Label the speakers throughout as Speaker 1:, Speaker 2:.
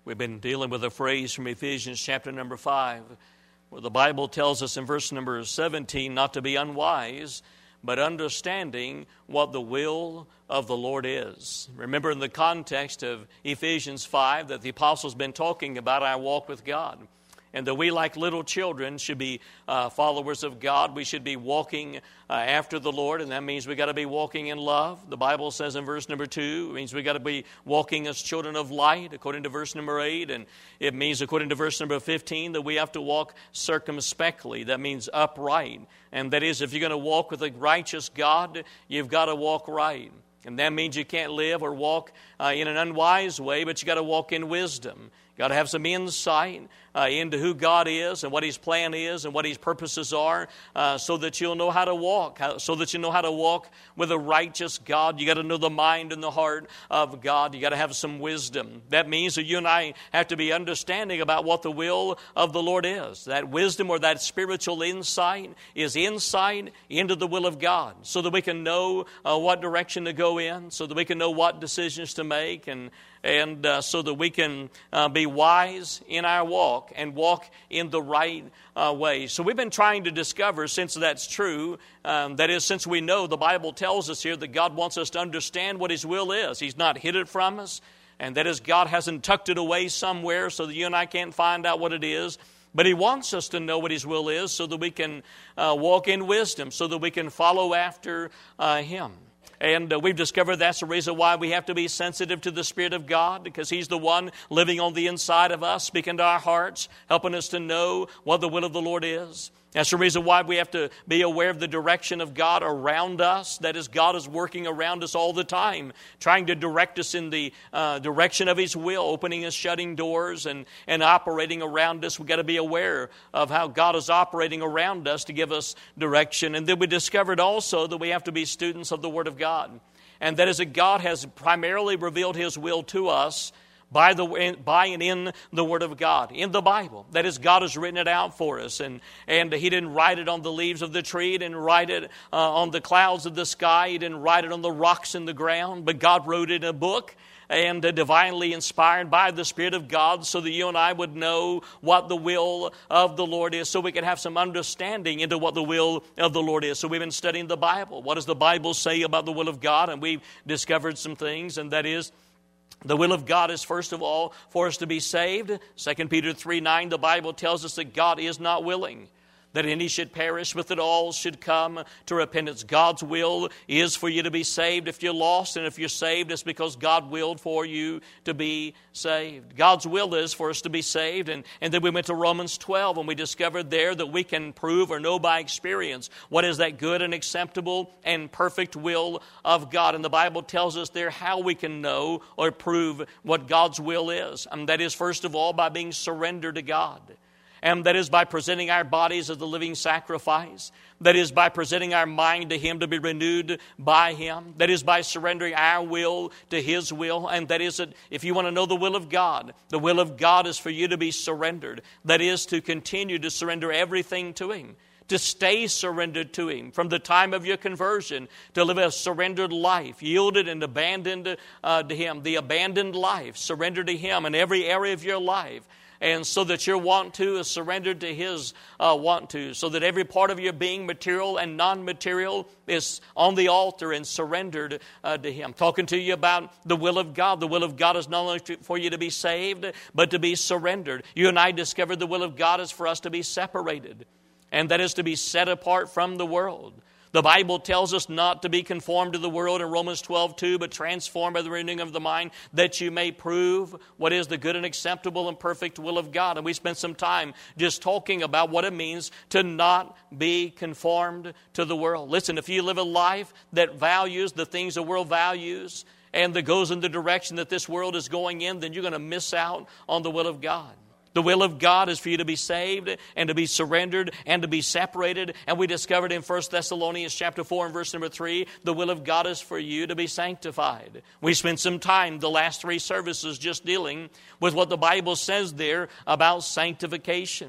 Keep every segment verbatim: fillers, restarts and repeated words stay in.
Speaker 1: We've been dealing with a phrase from Ephesians chapter number five, where the Bible tells us in verse number seventeen not to be unwise, but understanding what the will of the Lord is. Remember, in the context of Ephesians five that the apostle's been talking about our walk with God, and that we, like little children, should be uh, followers of God. We should be walking uh, after the Lord, and that means we got to be walking in love. The Bible says in verse number two, it means we got to be walking as children of light, according to verse number eight, and it means, according to verse number fifteen, that we have to walk circumspectly. That means upright, and that is, if you're going to walk with a righteous God, you've got to walk right. And that means you can't live or walk uh, in an unwise way, but you got to walk in wisdom. You got to have some insight uh, into who God is and what His plan is and what His purposes are, uh, so that you'll know how to walk, how, so that you know how to walk with a righteous God. You got to know the mind and the heart of God. You got to have some wisdom. That means that you and I have to be understanding about what the will of the Lord is. That wisdom or that spiritual insight is insight into the will of God, so that we can know uh, what direction to go in, so that we can know what decisions to make, and and uh, so that we can uh, be wise in our walk and walk in the right uh, way. So we've been trying to discover, since that's true, um, that is, since we know the Bible tells us here that God wants us to understand what His will is. He's not hid it from us, and that is, God hasn't tucked it away somewhere so that you and I can't find out what it is. But He wants us to know what His will is so that we can uh, walk in wisdom, so that we can follow after uh, Him. And uh, we've discovered that's the reason why we have to be sensitive to the Spirit of God, because He's the one living on the inside of us, speaking to our hearts, helping us to know what the will of the Lord is. That's the reason why we have to be aware of the direction of God around us. That is, God is working around us all the time, trying to direct us in the uh, direction of His will, opening and shutting doors and, and operating around us. We've got to be aware of how God is operating around us to give us direction. And then we discovered also that we have to be students of the Word of God. And that is that God has primarily revealed His will to us by the by and in the Word of God, in the Bible. That is, God has written it out for us, and and He didn't write it on the leaves of the tree, He didn't write it uh, on the clouds of the sky, He didn't write it on the rocks in the ground, but God wrote it in a book, and uh, divinely inspired by the Spirit of God, so that you and I would know what the will of the Lord is, so we can have some understanding into what the will of the Lord is. So we've been studying the Bible. What does the Bible say about the will of God? And we've discovered some things, and that is, the will of God is, first of all, for us to be saved. Second Peter three nine, the Bible tells us that God is not willing that any should perish, but that all should come to repentance. God's will is for you to be saved. If you're lost, and if you're saved, it's because God willed for you to be saved. God's will is for us to be saved. And, and then we went to Romans twelve, and we discovered there that we can prove or know by experience what is that good and acceptable and perfect will of God. And the Bible tells us there how we can know or prove what God's will is. And that is, first of all, by being surrendered to God. And that is by presenting our bodies as the living sacrifice. That is by presenting our mind to Him to be renewed by Him. That is by surrendering our will to His will. And that is that if you want to know the will of God, the will of God is for you to be surrendered. That is to continue to surrender everything to Him. To stay surrendered to Him from the time of your conversion, to live a surrendered life, yielded and abandoned uh, to Him. The abandoned life, surrendered to Him in every area of your life. And so that your want to is surrendered to His uh, want to. So that every part of your being, material and non-material, is on the altar and surrendered uh, to Him. Talking to you about the will of God. The will of God is not only to, for you to be saved, but to be surrendered. You and I discovered the will of God is for us to be separated. And that is to be set apart from the world. The Bible tells us not to be conformed to the world in Romans twelve two, but transformed by the renewing of the mind, that you may prove what is the good and acceptable and perfect will of God. And we spent some time just talking about what it means to not be conformed to the world. Listen, if you live a life that values the things the world values and that goes in the direction that this world is going in, then you're going to miss out on the will of God. The will of God is for you to be saved and to be surrendered and to be separated. And we discovered in First Thessalonians chapter four and verse number three, the will of God is for you to be sanctified. We spent some time the last three services just dealing with what the Bible says there about sanctification.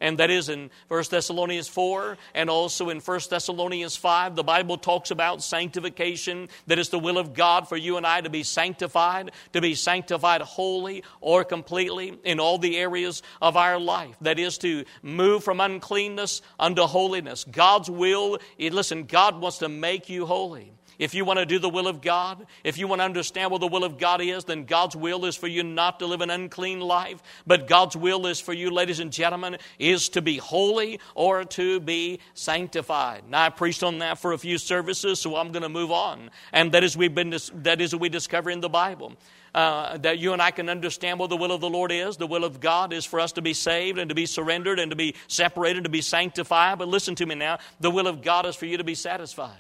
Speaker 1: and that is in First Thessalonians four and also in First Thessalonians five. The Bible talks about sanctification, that is the will of God for you and I to be sanctified, to be sanctified wholly or completely in all the areas of our life. That is to move from uncleanness unto holiness. God's will, listen, God wants to make you holy. If you want to do the will of God, if you want to understand what the will of God is, then God's will is for you not to live an unclean life. But God's will is for you, ladies and gentlemen, is to be holy or to be sanctified. Now, I preached on that for a few services, so I'm going to move on. And that is we've been that is what we discover in the Bible. Uh, that you and I can understand what the will of the Lord is. The will of God is for us to be saved and to be surrendered and to be separated, to be sanctified. But listen to me now. The will of God is for you to be satisfied.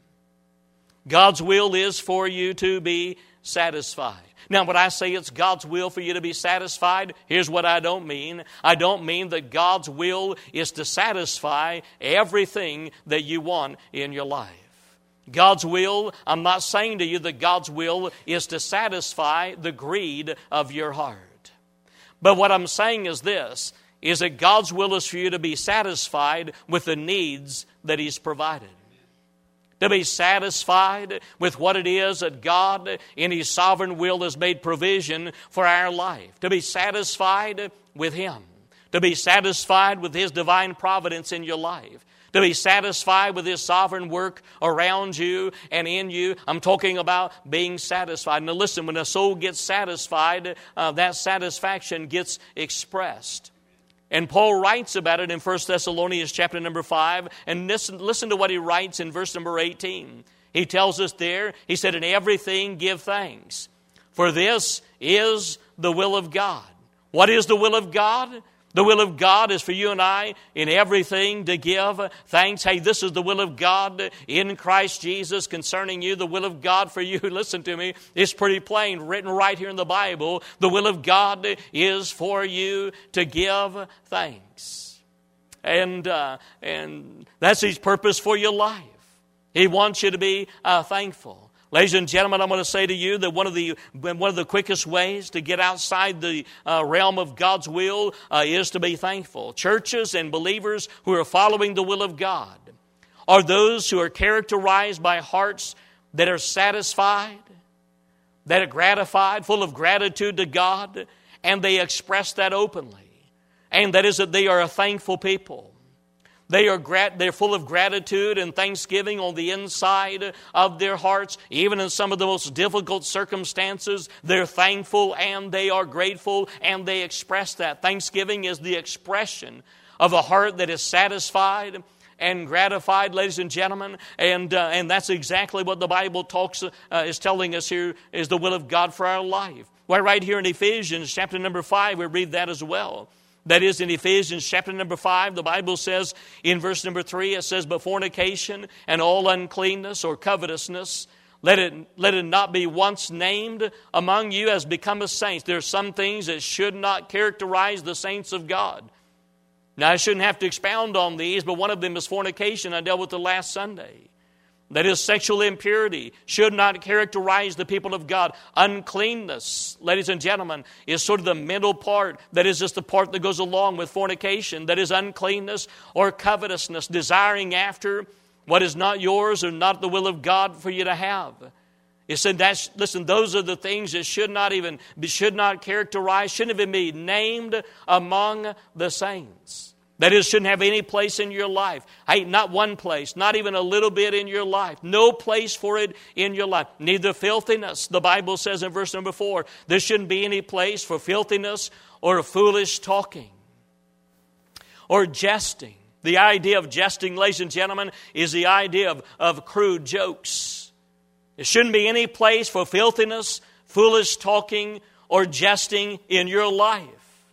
Speaker 1: God's will is for you to be satisfied. Now, when I say it's God's will for you to be satisfied, here's what I don't mean. I don't mean that God's will is to satisfy everything that you want in your life. God's will, I'm not saying to you that God's will is to satisfy the greed of your heart. But what I'm saying is this, is that God's will is for you to be satisfied with the needs that He's provided. To be satisfied with what it is that God in His sovereign will has made provision for our life. To be satisfied with Him. To be satisfied with His divine providence in your life. To be satisfied with His sovereign work around you and in you. I'm talking about being satisfied. Now listen, when a soul gets satisfied, uh, that satisfaction gets expressed. And Paul writes about it in First Thessalonians chapter number five. And listen, listen to what he writes in verse number eighteen. He tells us there, he said, "In everything give thanks, for this is the will of God." What is the will of God? The will of God is for you and I in everything to give thanks. Hey, this is the will of God in Christ Jesus concerning you. The will of God for you, listen to me, it's pretty plain, written right here in the Bible. The will of God is for you to give thanks. And, uh, and that's His purpose for your life. He wants you to be uh, thankful. Ladies and gentlemen, I'm going to say to you that one of the one of the quickest ways to get outside the uh, realm of God's will uh, is to be thankful. Churches and believers who are following the will of God are those who are characterized by hearts that are satisfied, that are gratified, full of gratitude to God, and they express that openly. And that is that they are a thankful people. They are grat- they're full of gratitude and thanksgiving on the inside of their hearts. Even in some of the most difficult circumstances, they're thankful and they are grateful and they express that. Thanksgiving is the expression of a heart that is satisfied and gratified, ladies and gentlemen. And, uh, and that's exactly what the Bible talks uh, is telling us here is the will of God for our life. Why, right here in Ephesians chapter number five, we read that as well. That is in Ephesians chapter number five, the Bible says in verse number three, it says, "But fornication and all uncleanness or covetousness, let it, let it not be once named among you as becometh saints." There are some things that should not characterize the saints of God. Now, I shouldn't have to expound on these, but one of them is fornication. I dealt with it last Sunday. That is, sexual impurity should not characterize the people of God. Uncleanness, ladies and gentlemen, is sort of the mental part. That is just the part that goes along with fornication. That is uncleanness or covetousness, desiring after what is not yours or not the will of God for you to have. It said, that's, listen, those are the things that should not even, should not characterize, shouldn't even be named among the saints. That is, shouldn't have any place in your life. Hey, not one place, not even a little bit in your life. No place for it in your life. Neither filthiness. The Bible says in verse number four, there shouldn't be any place for filthiness or foolish talking or jesting. The idea of jesting, ladies and gentlemen, is the idea of, of crude jokes. There shouldn't be any place for filthiness, foolish talking, or jesting in your life.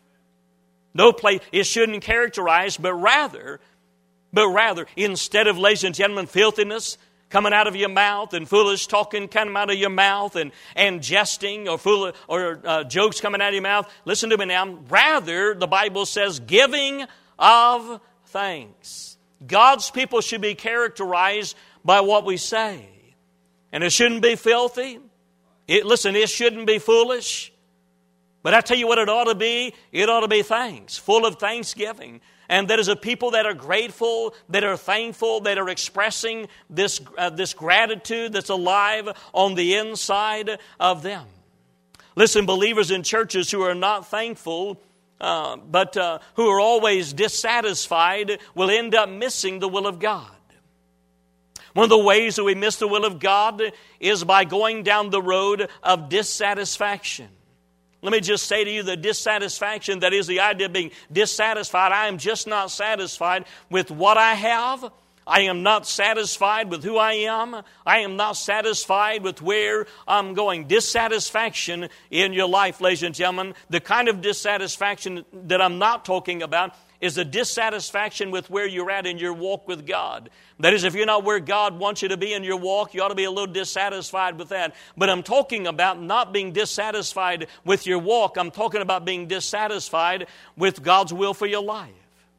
Speaker 1: No place, it shouldn't characterize, but rather, but rather, instead of, ladies and gentlemen, filthiness coming out of your mouth and foolish talking coming out of your mouth and, and jesting or fool, or uh, jokes coming out of your mouth, listen to me now. Rather, the Bible says, giving of thanks. God's people should be characterized by what we say. And it shouldn't be filthy. It, listen, it shouldn't be foolish. But I tell you what it ought to be. It ought to be thanks, full of thanksgiving. And that is a people that are grateful, that are thankful, that are expressing this, uh, this gratitude that's alive on the inside of them. Listen, believers in churches who are not thankful, uh, but uh, who are always dissatisfied, will end up missing the will of God. One of the ways that we miss the will of God is by going down the road of dissatisfaction. Let me just say to you, the dissatisfaction, that is the idea of being dissatisfied. I am just not satisfied with what I have. I am not satisfied with who I am. I am not satisfied with where I'm going. Dissatisfaction in your life, ladies and gentlemen, the kind of dissatisfaction that I'm not talking about is a dissatisfaction with where you're at in your walk with God. That is, if you're not where God wants you to be in your walk, you ought to be a little dissatisfied with that. But I'm talking about not being dissatisfied with your walk. I'm talking about being dissatisfied with God's will for your life.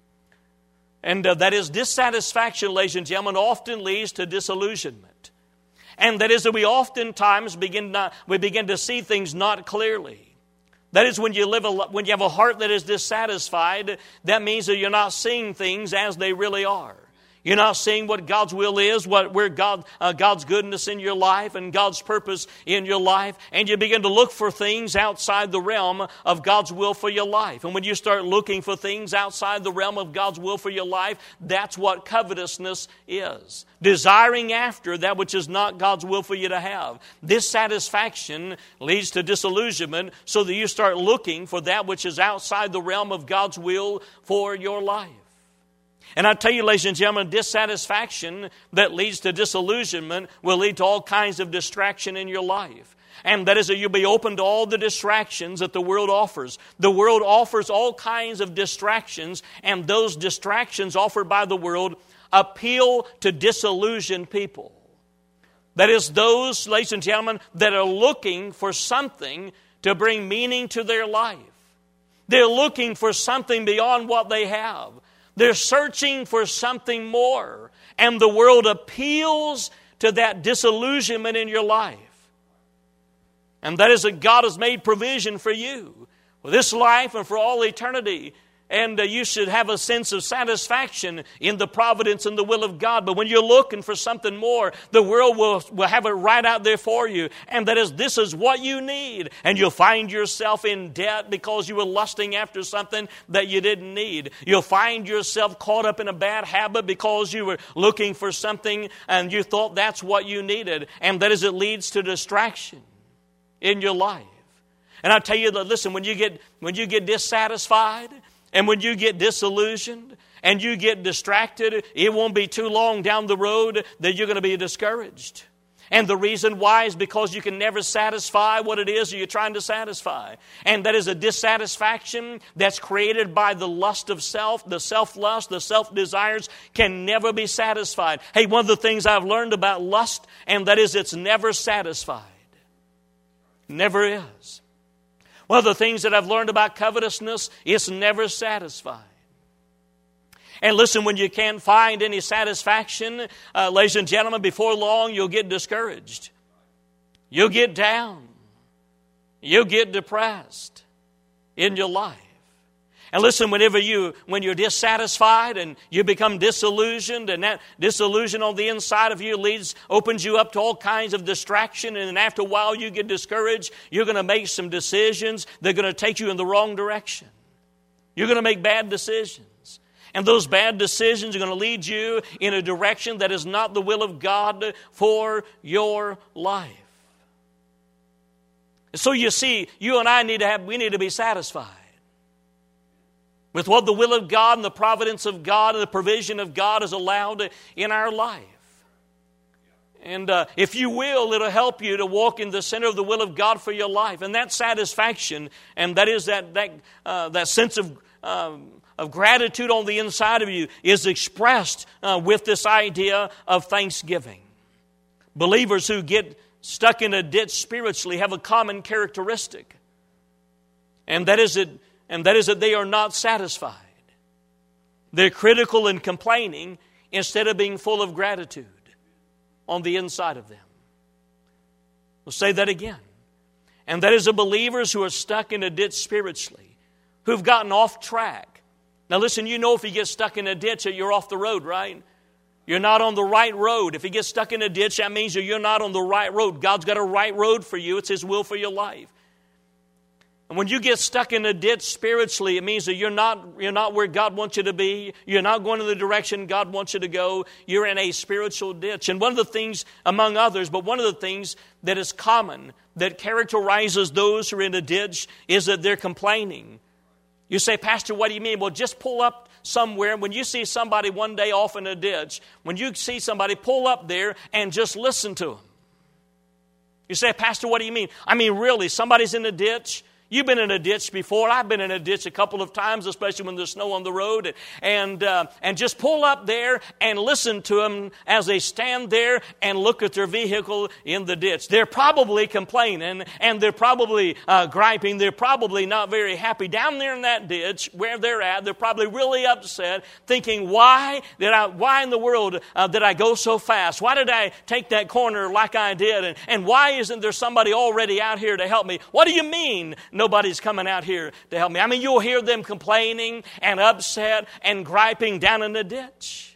Speaker 1: And uh, that is, dissatisfaction, ladies and gentlemen, often leads to disillusionment. And that is that we oftentimes begin not, we begin to see things not clearly. That is, when you live a, when you have a heart that is dissatisfied, that means that you're not seeing things as they really are. You're not seeing what God's will is, what where God uh, God's goodness in your life and God's purpose in your life, and you begin to look for things outside the realm of God's will for your life. And when you start looking for things outside the realm of God's will for your life, that's what covetousness is. Desiring after that which is not God's will for you to have. Dissatisfaction leads to disillusionment, so that you start looking for that which is outside the realm of God's will for your life. And I tell you, ladies and gentlemen, dissatisfaction that leads to disillusionment will lead to all kinds of distraction in your life. And that is that you'll be open to all the distractions that the world offers. The world offers all kinds of distractions, and those distractions offered by the world appeal to disillusioned people. That is, those, ladies and gentlemen, that are looking for something to bring meaning to their life. They're looking for something beyond what they have. They're searching for something more. And the world appeals to that disillusionment in your life. And that is that God has made provision for you for this life and for all eternity. And uh, you should have a sense of satisfaction in the providence and the will of God. But when you're looking for something more, the world will, will have it right out there for you. And that is, this is what you need. And you'll find yourself in debt because you were lusting after something that you didn't need. You'll find yourself caught up in a bad habit because you were looking for something and you thought that's what you needed. And that is, it leads to distraction in your life. And I tell you that, listen, when you get when you get dissatisfied, and when you get disillusioned and you get distracted, it won't be too long down the road that you're going to be discouraged. And the reason why is because you can never satisfy what it is you're trying to satisfy. And that is a dissatisfaction that's created by the lust of self, the self-lust, the self-desires can never be satisfied. Hey, one of the things I've learned about lust, and that is it's never satisfied. Never is. One of the things that I've learned about covetousness, it's never satisfied. And listen, when you can't find any satisfaction, uh, ladies and gentlemen, before long you'll get discouraged. You'll get down. You'll get depressed in your life. And listen, whenever you, when you're dissatisfied and you become disillusioned, and that disillusion on the inside of you leads, opens you up to all kinds of distraction, and then after a while you get discouraged, you're going to make some decisions that are going to take you in the wrong direction. You're going to make bad decisions. And those bad decisions are going to lead you in a direction that is not the will of God for your life. So you see, you and I need to have, we need to be satisfied with what the will of God and the providence of God and the provision of God is allowed in our life. And uh, if you will, it'll help you to walk in the center of the will of God for your life. And that satisfaction, and that is that that uh, that sense of um, of gratitude on the inside of you, is expressed uh, with this idea of thanksgiving. Believers who get stuck in a ditch spiritually have a common characteristic, and that is that. And that is that they are not satisfied. They're critical and complaining instead of being full of gratitude on the inside of them. We'll say that again. And that is the believers who are stuck in a ditch spiritually, who've gotten off track. Now listen, you know if you get stuck in a ditch that you're off the road, right? You're not on the right road. If you get stuck in a ditch, that means that you're not on the right road. God's got a right road for you. It's His will for your life. And when you get stuck in a ditch spiritually, it means that you're not, you're not where God wants you to be. You're not going in the direction God wants you to go. You're in a spiritual ditch. And one of the things, among others, but one of the things that is common, that characterizes those who are in a ditch, is that they're complaining. You say, Pastor, what do you mean? Well, just pull up somewhere. When you see somebody one day off in a ditch, when you see somebody, pull up there and just listen to them. You say, Pastor, what do you mean? I mean, really, somebody's in a ditch. You've been in a ditch before. I've been in a ditch a couple of times, especially when there's snow on the road. And and, uh, and just pull up there and listen to them as they stand there and look at their vehicle in the ditch. They're probably complaining, and they're probably uh, griping. They're probably not very happy. Down there in that ditch where they're at, they're probably really upset, thinking, why did I? Why in the world uh, did I go so fast? Why did I take that corner like I did? And, and why isn't there somebody already out here to help me? What do you mean nobody's coming out here to help me? I mean, you'll hear them complaining and upset and griping down in the ditch.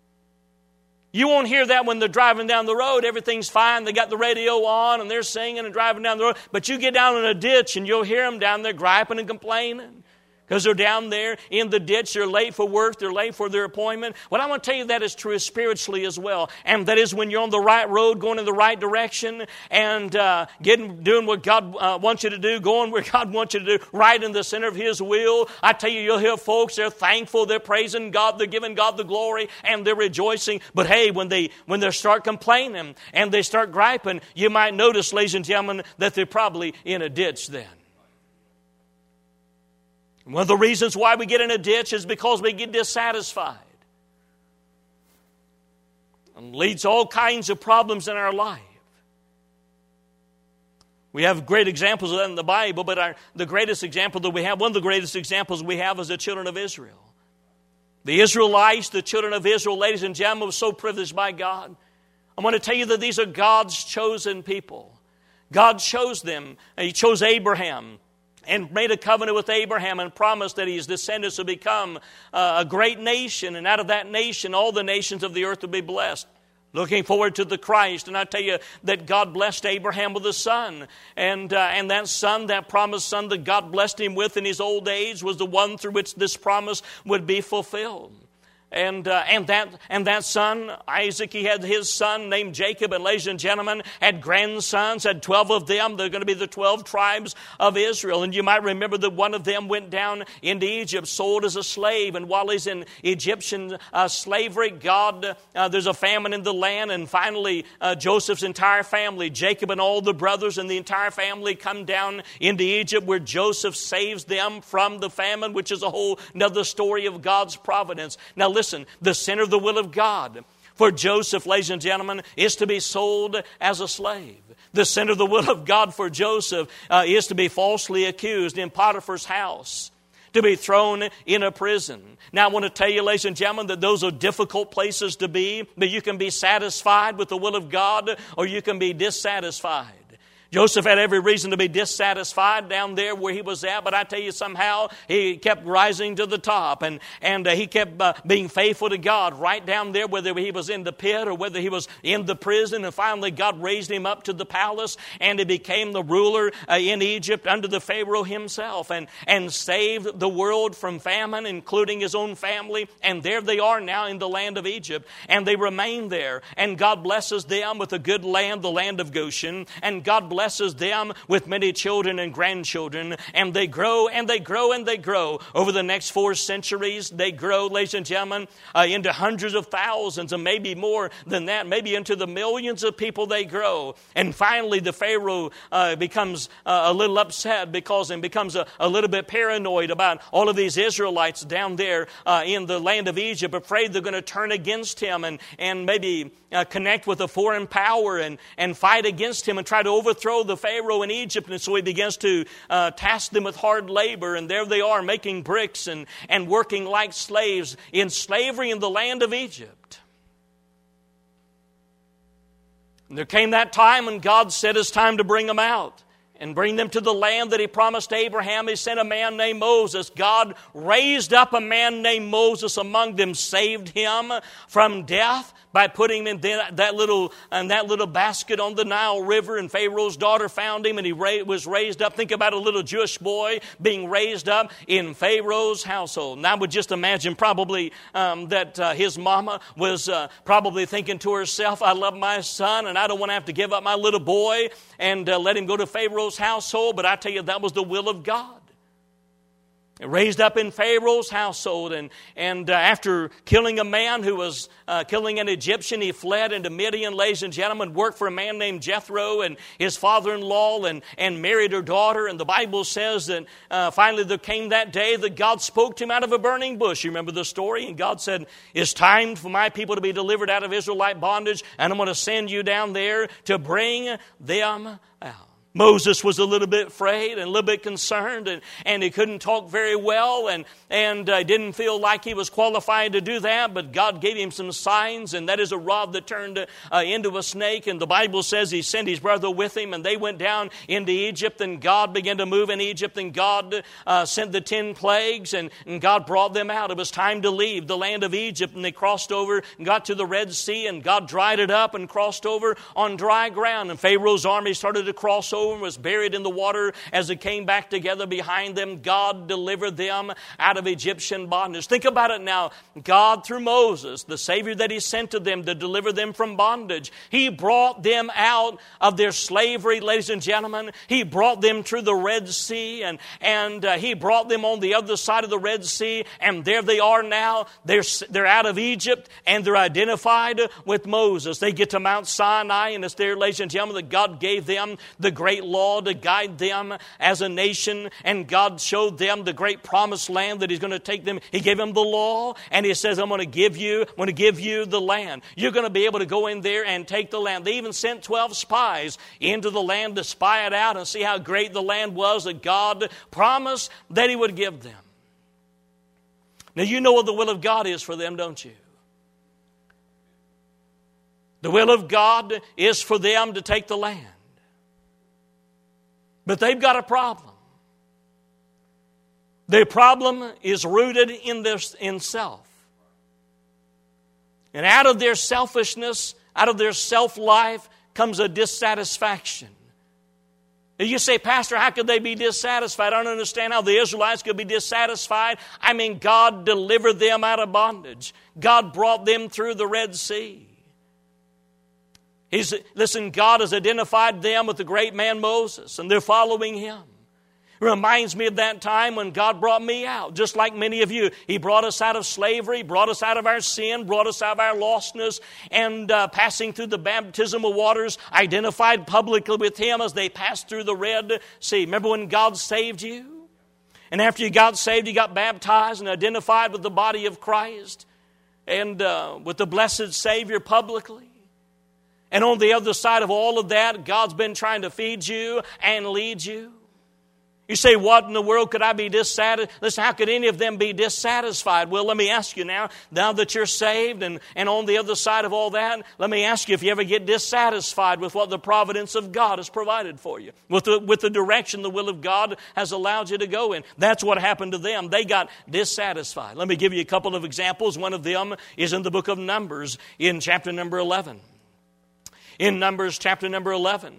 Speaker 1: You won't hear that when they're driving down the road. Everything's fine. They got the radio on and they're singing and driving down the road. But you get down in a ditch and you'll hear them down there griping and complaining. Because they're down there in the ditch, they're late for work, they're late for their appointment. Well, I want to tell you that is true spiritually as well. And that is when you're on the right road, going in the right direction, and uh, getting doing what God uh, wants you to do, going where God wants you to do, right in the center of His will. I tell you, you'll hear folks, they're thankful, they're praising God, they're giving God the glory, and they're rejoicing. But hey, when they when they start complaining and they start griping, you might notice, ladies and gentlemen, that they're probably in a ditch then. One of the reasons why we get in a ditch is because we get dissatisfied. And leads to all kinds of problems in our life. We have great examples of that in the Bible, but our, the greatest example that we have, one of the greatest examples we have is the children of Israel. The Israelites, the children of Israel, ladies and gentlemen, were so privileged by God. I want to tell you that these are God's chosen people. God chose them. He chose Abraham and made a covenant with Abraham and promised that his descendants would become uh, a great nation. And out of that nation, all the nations of the earth would be blessed. Looking forward to the Christ. And I tell you that God blessed Abraham with a son. And, uh, and that son, that promised son that God blessed him with in his old age, was the one through which this promise would be fulfilled. And uh, and that and that son, Isaac, he had his son named Jacob, and ladies and gentlemen, had grandsons, had twelve of them. They're going to be the twelve tribes of Israel. And you might remember that one of them went down into Egypt, sold as a slave. And while he's in Egyptian uh, slavery, God, uh, there's a famine in the land. And finally, uh, Joseph's entire family, Jacob and all the brothers and the entire family, come down into Egypt, where Joseph saves them from the famine, which is a whole another story of God's providence. Now listen. Listen, the center of the will of God for Joseph, ladies and gentlemen, is to be sold as a slave. The center of the will of God for Joseph uh, is to be falsely accused in Potiphar's house, to be thrown in a prison. Now, I want to tell you, ladies and gentlemen, that those are difficult places to be, but you can be satisfied with the will of God, or you can be dissatisfied. Joseph had every reason to be dissatisfied down there where he was at, but I tell you, somehow he kept rising to the top, and, and uh, he kept uh, being faithful to God right down there, whether he was in the pit or whether he was in the prison. And finally, God raised him up to the palace, and he became the ruler uh, in Egypt under the Pharaoh himself, and, and saved the world from famine, including his own family. And there they are now in the land of Egypt, and they remain there. And God blesses them with a good land, the land of Goshen, and God blesses blesses them with many children and grandchildren, and they grow and they grow and they grow. Over the next four centuries, they grow, ladies and gentlemen, uh, into hundreds of thousands, and maybe more than that, maybe into the millions of people they grow. And finally, the Pharaoh uh, becomes uh, a little upset because and becomes a, a little bit paranoid about all of these Israelites down there uh, in the land of Egypt, afraid they're going to turn against him and, and maybe uh, connect with a foreign power and, and fight against him and try to overthrow the Pharaoh in Egypt. And so he begins to uh, task them with hard labor, and there they are making bricks and, and working like slaves in slavery in the land of Egypt. And there came that time when God said it's time to bring them out. and bring them to the land that He promised Abraham, He sent a man named Moses. God raised up a man named Moses among them, saved him from death by putting him in that little, in that little basket on the Nile River, and Pharaoh's daughter found him, and he ra- was raised up. Think about a little Jewish boy being raised up in Pharaoh's household. And I would just imagine probably um, that uh, his mama was uh, probably thinking to herself, I love my son, and I don't want to have to give up my little boy and uh, let him go to Pharaoh's household. But I tell you, that was the will of God. Raised up in Pharaoh's household, and, and uh, after killing a man who was uh, killing an Egyptian, he fled into Midian, ladies and gentlemen, worked for a man named Jethro and his father-in-law, and, and married her daughter. And the Bible says that uh, finally there came that day that God spoke to him out of a burning bush. You remember the story? And God said, it's time for my people to be delivered out of Israelite bondage, and I'm going to send you down there to bring them out. Moses was a little bit afraid and a little bit concerned, and, and he couldn't talk very well, and, and uh, didn't feel like he was qualified to do that, but God gave him some signs, and that is a rod that turned uh, into a snake. And the Bible says he sent his brother with him, and they went down into Egypt, and God began to move in Egypt, and God uh, sent the ten plagues, and, and God brought them out. It was time to leave the land of Egypt, and they crossed over and got to the Red Sea, and God dried it up and crossed over on dry ground, and Pharaoh's army started to cross over and was buried in the water. As it came back together behind them, God delivered them out of Egyptian bondage. Think about it now. God, through Moses, the Savior that He sent to them to deliver them from bondage, He brought them out of their slavery, ladies and gentlemen. He brought them through the Red Sea, and, and uh, He brought them on the other side of the Red Sea, and there they are now. They're, they're out of Egypt, and they're identified with Moses. They get to Mount Sinai, and it's there, ladies and gentlemen, that God gave them the great law to guide them as a nation, and God showed them the great promised land that He's going to take them. He gave them the law, and He says, I'm going to give you, I'm going to give you the land. You're going to be able to go in there and take the land. They even sent twelve spies into the land to spy it out and see how great the land was that God promised that He would give them. Now you know what the will of God is for them, don't you? The will of God is for them to take the land. But they've got a problem. Their problem is rooted in their in self. And out of their selfishness, out of their self-life, comes a dissatisfaction. And you say, Pastor, how could they be dissatisfied? I don't understand how the Israelites could be dissatisfied. I mean, God delivered them out of bondage. God brought them through the Red Sea. He's, listen, God has identified them with the great man Moses, and they're following him. It reminds me of that time when God brought me out, just like many of you. He brought us out of slavery, brought us out of our sin, brought us out of our lostness, and uh, passing through the baptismal waters, identified publicly with Him as they passed through the Red Sea. Remember when God saved you? And after you got saved, you got baptized and identified with the body of Christ and uh, with the blessed Savior publicly. And on the other side of all of that, God's been trying to feed you and lead you. You say, what in the world could I be dissatisfied? Listen, how could any of them be dissatisfied? Well, let me ask you now, now that you're saved and, and on the other side of all that, let me ask you if you ever get dissatisfied with what the providence of God has provided for you, with the, with the direction the will of God has allowed you to go in. That's what happened to them. They got dissatisfied. Let me give you a couple of examples. One of them is in the book of Numbers in chapter number eleven. In Numbers chapter number eleven.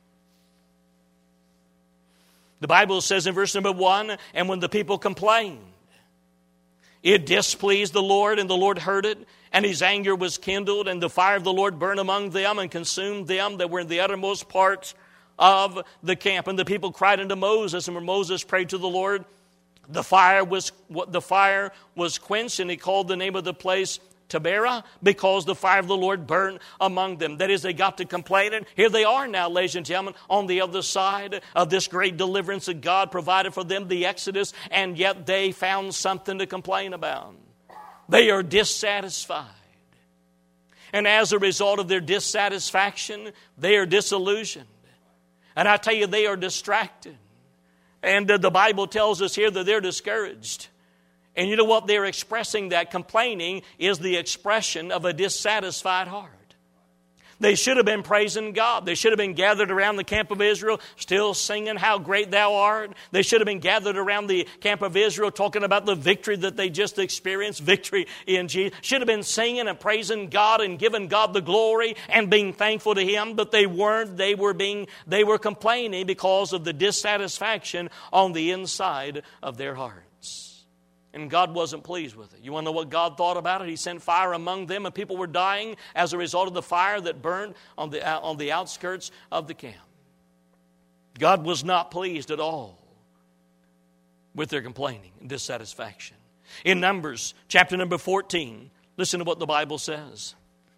Speaker 1: The Bible says in verse number one, and when the people complained, it displeased the Lord, and the Lord heard it, and His anger was kindled, and the fire of the Lord burned among them and consumed them that were in the uttermost parts of the camp. And the people cried unto Moses, and when Moses prayed to the Lord, the fire was the fire was quenched, and he called the name of the place Taberah, because the fire of the Lord burned among them. That is, they got to complaining. Here they are now, ladies and gentlemen, on the other side of this great deliverance that God provided for them, the Exodus, and yet they found something to complain about. They are dissatisfied. And as a result of their dissatisfaction, they are disillusioned. And I tell you, they are distracted. And uh, the Bible tells us here that they're discouraged. And you know what? They're expressing that complaining is the expression of a dissatisfied heart. They should have been praising God. They should have been gathered around the camp of Israel, still singing how great thou art. They should have been gathered around the camp of Israel, talking about the victory that they just experienced, victory in Jesus. Should have been singing and praising God and giving God the glory and being thankful to Him, but they weren't. They were being, they were complaining because of the dissatisfaction on the inside of their hearts. And God wasn't pleased with it. You want to know what God thought about it? He sent fire among them, and people were dying as a result of the fire that burned on the, on the outskirts of the camp. God was not pleased at all with their complaining and dissatisfaction. In Numbers, chapter number fourteen, listen to what the Bible says.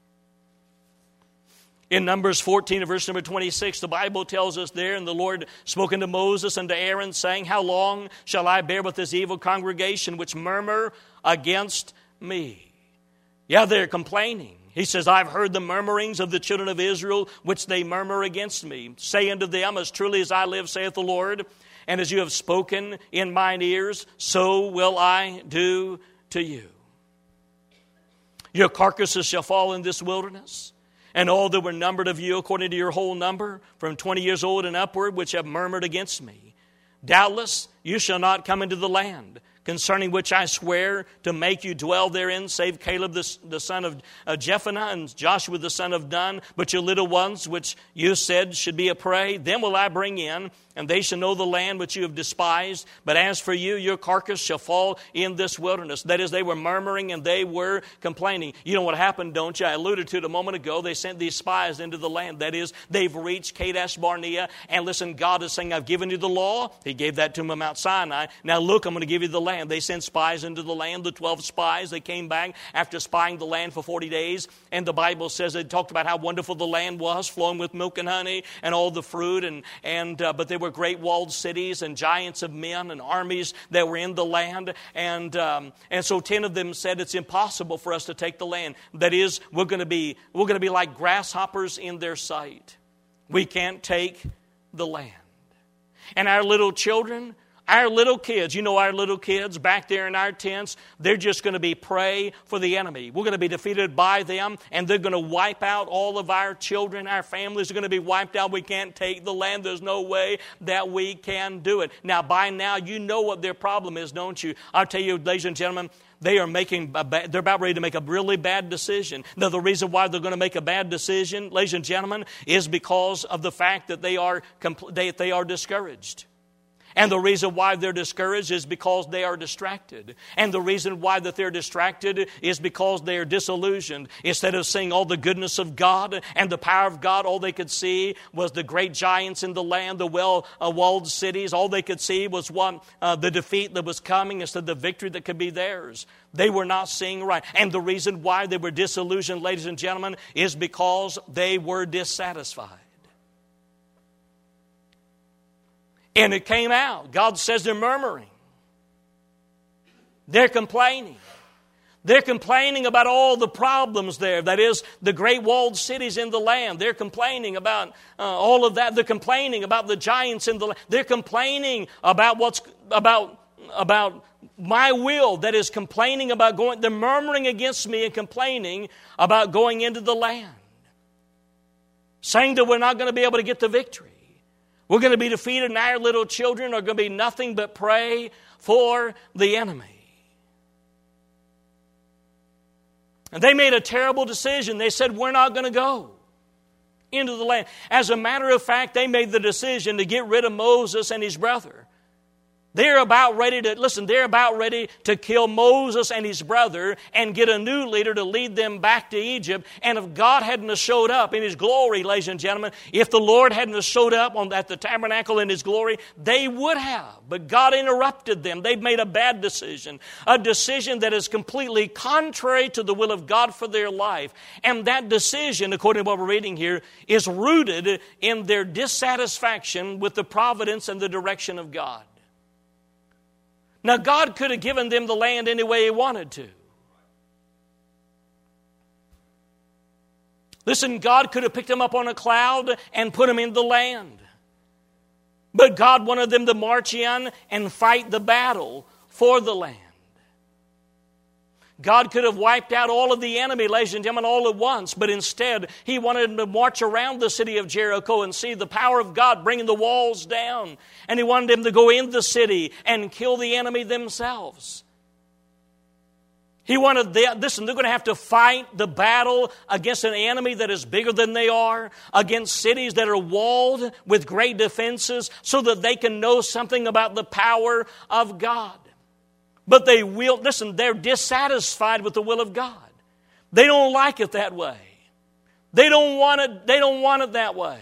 Speaker 1: In Numbers fourteen, verse number twenty-six, the Bible tells us there, and the Lord spoke unto Moses and to Aaron, saying, how long shall I bear with this evil congregation which murmur against me? Yeah, they're complaining. He says, I've heard the murmurings of the children of Israel, which they murmur against me. Say unto them, as truly as I live, saith the Lord, and as you have spoken in mine ears, so will I do to you. Your carcasses shall fall in this wilderness. And all that were numbered of you according to your whole number, from twenty years old and upward, which have murmured against me. Doubtless you shall not come into the land, concerning which I swear to make you dwell therein, save Caleb the, the son of uh, Jephunneh and Joshua the son of Nun, but your little ones, which you said should be a prey, them will I bring in, and they shall know the land which you have despised. But as for you, your carcass shall fall in this wilderness. That is, they were murmuring and they were complaining. You know what happened, don't you? I alluded to it a moment ago. They sent these spies into the land. That is, they've reached Kadesh Barnea. And listen, God is saying, I've given you the law. He gave that to them at Mount Sinai. Now look, I'm going to give you the land. They sent spies into the land, the twelve spies. They came back after spying the land for forty days. And the Bible says they talked about how wonderful the land was, flowing with milk and honey and all the fruit. And, and uh, but they were great walled cities and giants of men and armies that were in the land. And um, and so ten of them said it's impossible for us to take the land. That is, we're going to be we're going to be like grasshoppers in their sight. We can't take the land. And our little children, our little kids, you know our little kids back there in our tents, they're just going to be prey for the enemy. We're going to be defeated by them, and they're going to wipe out all of our children. Our families are going to be wiped out. We can't take the land. There's no way that we can do it. Now, by now, you know what their problem is, don't you? I'll tell you, ladies and gentlemen, they are making a bad, they're about ready to make a really bad decision. Now, the reason why they're going to make a bad decision, ladies and gentlemen, is because of the fact that they are they, they are discouraged. And the reason why they're discouraged is because they are distracted. And the reason why that they're distracted is because they are disillusioned. Instead of seeing all the goodness of God and the power of God, all they could see was the great giants in the land, the well-walled cities. All they could see was what uh, the defeat that was coming instead of the victory that could be theirs. They were not seeing right. And the reason why they were disillusioned, ladies and gentlemen, is because they were dissatisfied. And it came out. God says they're murmuring. They're complaining. They're complaining about all the problems there. That is, the great walled cities in the land. They're complaining about uh, all of that. They're complaining about the giants in the land. They're complaining about what's about about my will. That is, complaining about going. They're murmuring against me and complaining about going into the land, saying that we're not going to be able to get the victory. We're going to be defeated, and our little children are going to be nothing but prey for the enemy. And they made a terrible decision. They said, we're not going to go into the land. As a matter of fact, they made the decision to get rid of Moses and his brother. They're about ready to, listen, they're about ready to kill Moses and his brother and get a new leader to lead them back to Egypt. And if God hadn't have showed up in His glory, ladies and gentlemen, if the Lord hadn't have showed up on, at the tabernacle in His glory, they would have. But God interrupted them. They've made a bad decision, a decision that is completely contrary to the will of God for their life. And that decision, according to what we're reading here, is rooted in their dissatisfaction with the providence and the direction of God. Now, God could have given them the land any way He wanted to. Listen, God could have picked them up on a cloud and put them in the land. But God wanted them to march in and fight the battle for the land. God could have wiped out all of the enemy, ladies and gentlemen, all at once, but instead He wanted them to march around the city of Jericho and see the power of God bringing the walls down. And He wanted them to go in the city and kill the enemy themselves. He wanted them, listen, they're going to have to fight the battle against an enemy that is bigger than they are, against cities that are walled with great defenses, so that they can know something about the power of God. But they will, listen, they're dissatisfied with the will of God. They don't like it that way. They don't want it, they don't want it that way.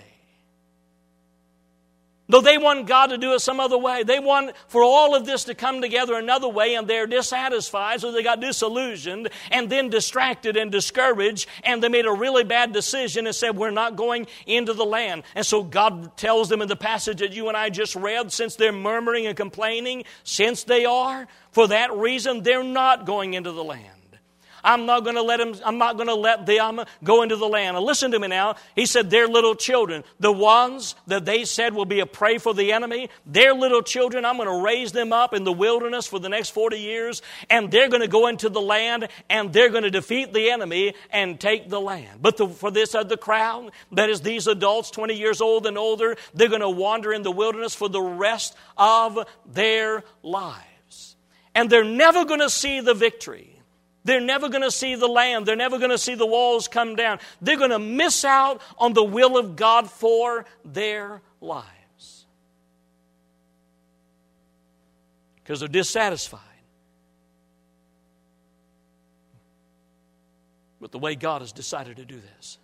Speaker 1: Though they want God to do it some other way. They want for all of this to come together another way, and they're dissatisfied, so they got disillusioned and then distracted and discouraged, and they made a really bad decision and said, we're not going into the land. And so God tells them in the passage that you and I just read, since they're murmuring and complaining, since they are, for that reason, they're not going into the land. I'm not going to let them, I'm not going to let them go into the land. And listen to me now. He said their little children, the ones that they said will be a prey for the enemy, their little children, I'm going to raise them up in the wilderness for the next forty years, and they're going to go into the land, and they're going to defeat the enemy and take the land. But the, for this other crowd, that is these adults, twenty years old and older, they're going to wander in the wilderness for the rest of their lives. And they're never going to see the victory. They're never going to see the land. They're never going to see the walls come down. They're going to miss out on the will of God for their lives. Because they're dissatisfied with the way God has decided to do this.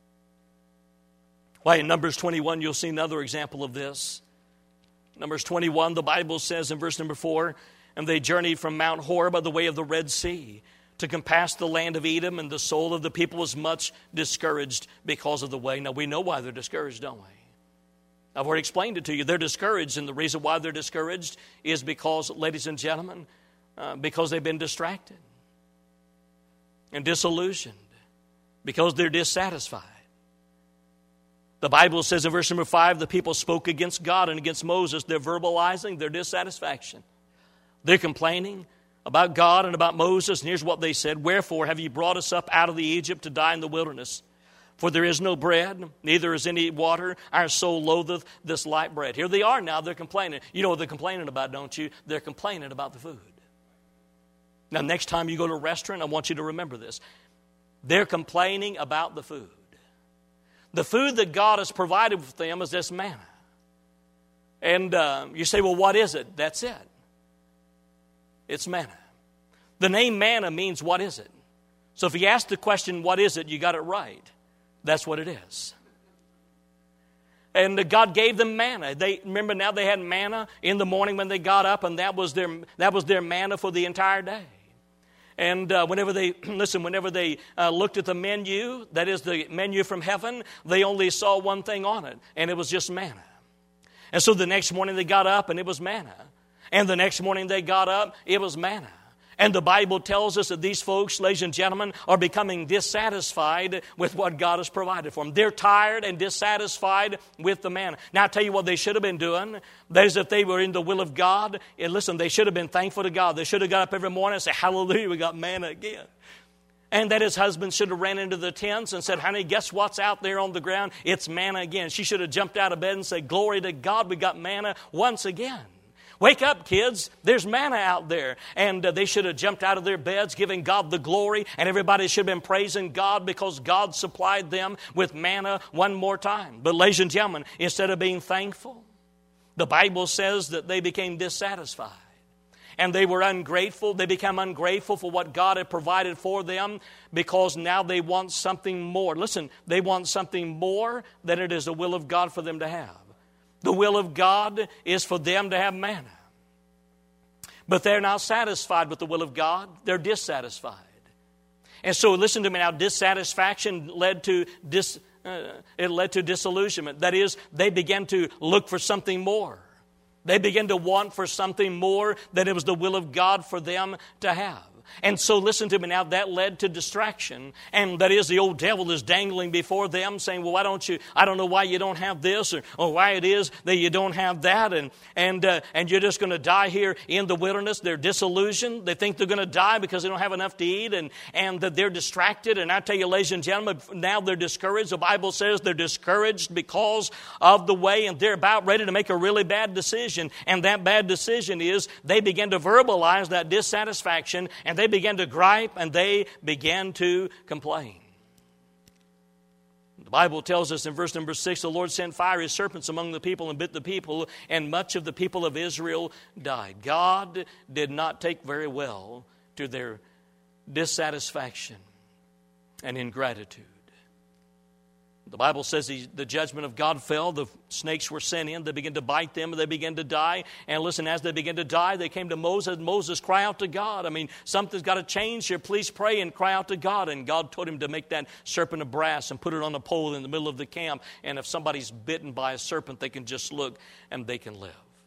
Speaker 1: Why, in Numbers twenty-one, you'll see another example of this. Numbers twenty-one, the Bible says in verse number four, and they journeyed from Mount Hor by the way of the Red Sea, to compass the land of Edom, and the soul of the people was much discouraged because of the way. Now, we know why they're discouraged, don't we? I've already explained it to you. They're discouraged, and the reason why they're discouraged is because, ladies and gentlemen, uh, because they've been distracted and disillusioned, because they're dissatisfied. The Bible says in verse number five, the people spoke against God and against Moses. They're verbalizing their dissatisfaction. They're complaining about God and about Moses, and here's what they said. Wherefore have ye brought us up out of the Egypt to die in the wilderness? For there is no bread, neither is any water. Our soul loatheth this light bread. Here they are now, they're complaining. You know what they're complaining about, don't you? They're complaining about the food. Now, next time you go to a restaurant, I want you to remember this. They're complaining about the food. The food that God has provided for them is this manna. And uh, you say, well, what is it? That's it. It's manna. The name manna means what is it? So if you ask the question, what is it, you got it right. That's what it is. And God gave them manna. They remember now they had manna in the morning when they got up, and that was their that was their manna for the entire day. And uh, whenever they, listen, whenever they uh, looked at the menu, that is the menu from heaven, they only saw one thing on it, and it was just manna. And so the next morning they got up, and it was manna. And the next morning they got up, it was manna. And the Bible tells us that these folks, ladies and gentlemen, are becoming dissatisfied with what God has provided for them. They're tired and dissatisfied with the manna. Now, I'll tell you what they should have been doing. That is, if they were in the will of God, and listen, they should have been thankful to God. They should have got up every morning and said, hallelujah, we got manna again. And that his husband should have ran into the tents and said, honey, guess what's out there on the ground? It's manna again. She should have jumped out of bed and said, glory to God, we got manna once again. Wake up, kids. There's manna out there. And uh, they should have jumped out of their beds, giving God the glory, and everybody should have been praising God because God supplied them with manna one more time. But ladies and gentlemen, instead of being thankful, the Bible says that they became dissatisfied. And they were ungrateful. They became ungrateful for what God had provided for them because now they want something more. Listen, they want something more than it is the will of God for them to have. The will of God is for them to have manna. But they're not satisfied with the will of God. They're dissatisfied. And so listen to me now. Dissatisfaction led to dis, uh, it led to disillusionment. That is, they began to look for something more. They began to want for something more than it was the will of God for them to have. And so listen to me now, that led to distraction. And that is, the old devil is dangling before them saying, well, why don't you, I don't know why you don't have this, or, or why it is that you don't have that, and and uh, and you're just going to die here in the wilderness. They're disillusioned. They think they're going to die because they don't have enough to eat, and, and that they're distracted. And I tell you, ladies and gentlemen, now they're discouraged. The Bible says they're discouraged because of the way, and they're about ready to make a really bad decision. And that bad decision is they begin to verbalize that dissatisfaction, and they begin to gripe, and they begin to complain. The Bible tells us in verse number six, the Lord sent fiery serpents among the people and bit the people, and much of the people of Israel died. God did not take very well to their dissatisfaction and ingratitude. The Bible says the, the judgment of God fell. The snakes were sent in. They began to bite them, and they began to die. And listen, as they began to die, they came to Moses. Moses, cry out to God. I mean, something's got to change here. Please pray and cry out to God. And God told him to make that serpent of brass and put it on a pole in the middle of the camp. And if somebody's bitten by a serpent, they can just look and they can live.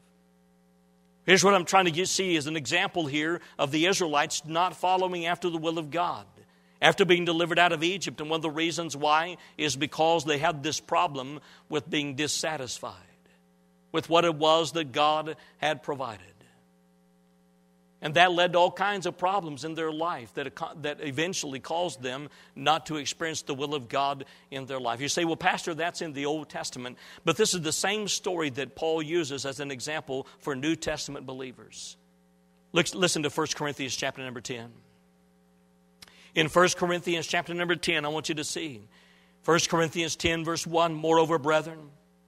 Speaker 1: Here's what I'm trying to get, see as an example here of the Israelites not following after the will of God after being delivered out of Egypt. And one of the reasons why is because they had this problem with being dissatisfied with what it was that God had provided. And that led to all kinds of problems in their life that, that eventually caused them not to experience the will of God in their life. You say, well, Pastor, that's in the Old Testament. But this is the same story that Paul uses as an example for New Testament believers. Listen to First Corinthians chapter number ten. In First Corinthians chapter number ten, I want you to see. First Corinthians ten, verse one, moreover, brethren,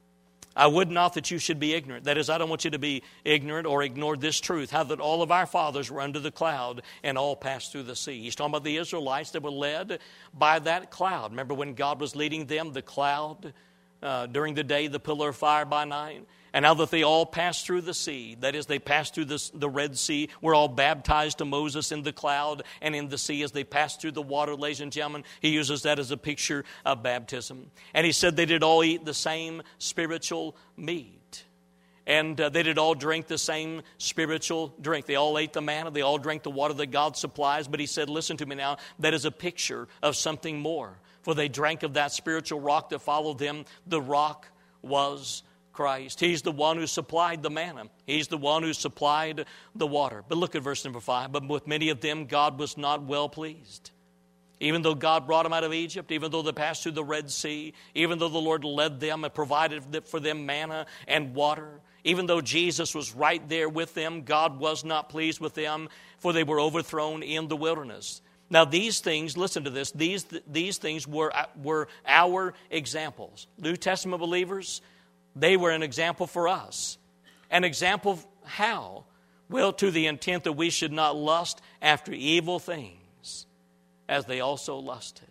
Speaker 1: I would not that you should be ignorant. That is, I don't want you to be ignorant or ignore this truth, how that all of our fathers were under the cloud and all passed through the sea. He's talking about the Israelites that were led by that cloud. Remember when God was leading them, the cloud uh, during the day, the pillar of fire by night? And now that they all passed through the sea, that is, they passed through the, the Red Sea, were all baptized to Moses in the cloud and in the sea as they passed through the water, ladies and gentlemen. He uses that as a picture of baptism. And he said they did all eat the same spiritual meat. And uh, they did all drink the same spiritual drink. They all ate the manna. They all drank the water that God supplies. But he said, listen to me now, that is a picture of something more. For they drank of that spiritual rock that followed them. The rock was Christ. He's the one who supplied the manna. He's the one who supplied the water. But look at verse number five. But with many of them God was not well pleased. Even though God brought them out of Egypt, even though they passed through the Red Sea, even though the Lord led them and provided for them manna and water, even though Jesus was right there with them, God was not pleased with them, for they were overthrown in the wilderness. Now these things, listen to this, these, these things were, were our examples. New Testament believers, they were an example for us. An example of how? Well, to the intent that we should not lust after evil things, as they also lusted.